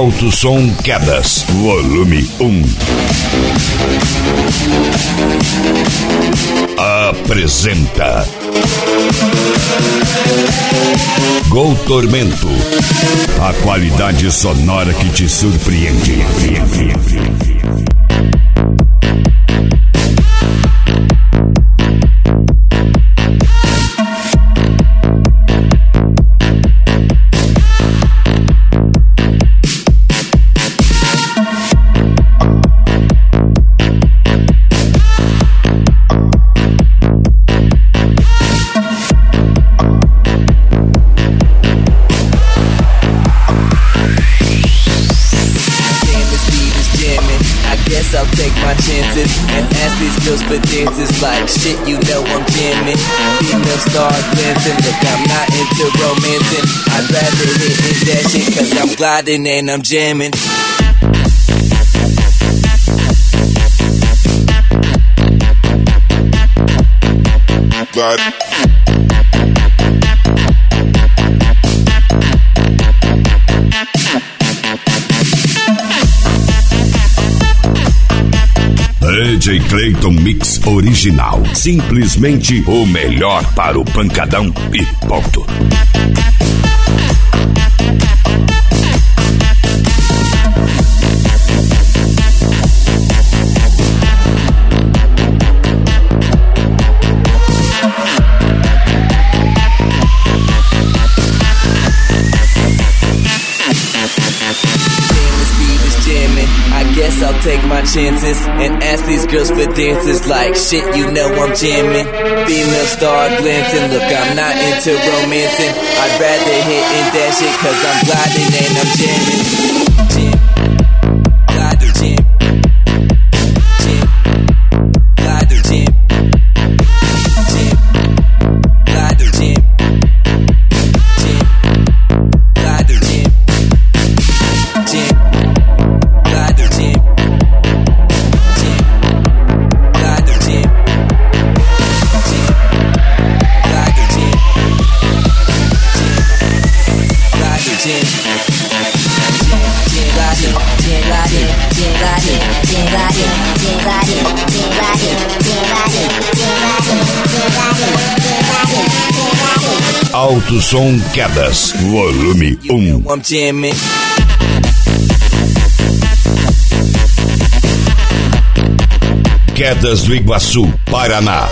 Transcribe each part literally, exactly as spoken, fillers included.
Alto Som Quedas, volume um. Apresenta Gol Tormento, a qualidade sonora que te surpreende. I'll take my chances and ask these girls for dances like shit, you know I'm jamming. Female star glancing, look, I'm not into romancing. I'd rather hit and dash it cause I'm gliding and I'm jamming. Glide. D J Clayton Mix Original. Simplesmente o melhor para o pancadão e ponto. Guess I'll take my chances and ask these girls for dances like shit, you know I'm jamming. Female star glancing, look, I'm not into romancing. I'd rather hit and dash it cause I'm gliding and I'm jamming. Jam, glider, jam, jam, glider, jam, jam, glider, jam, jam, glider, jam, jam. Alto Som Quedas, volume um. Quedas do Iguaçu, Paraná.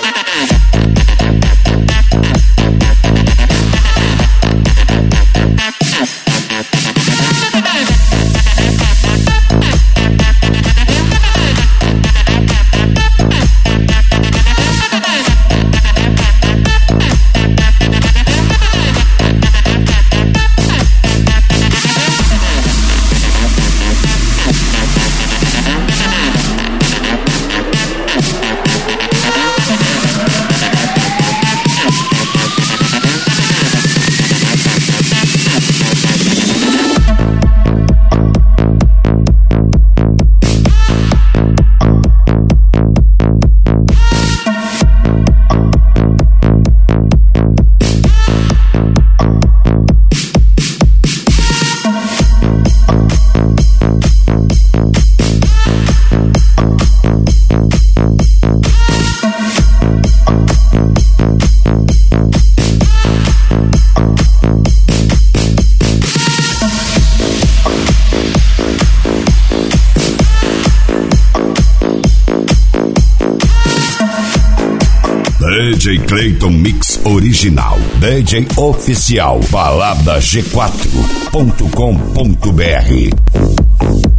D J Clayton Mix Original, D J Oficial, balada g quatro ponto com ponto br.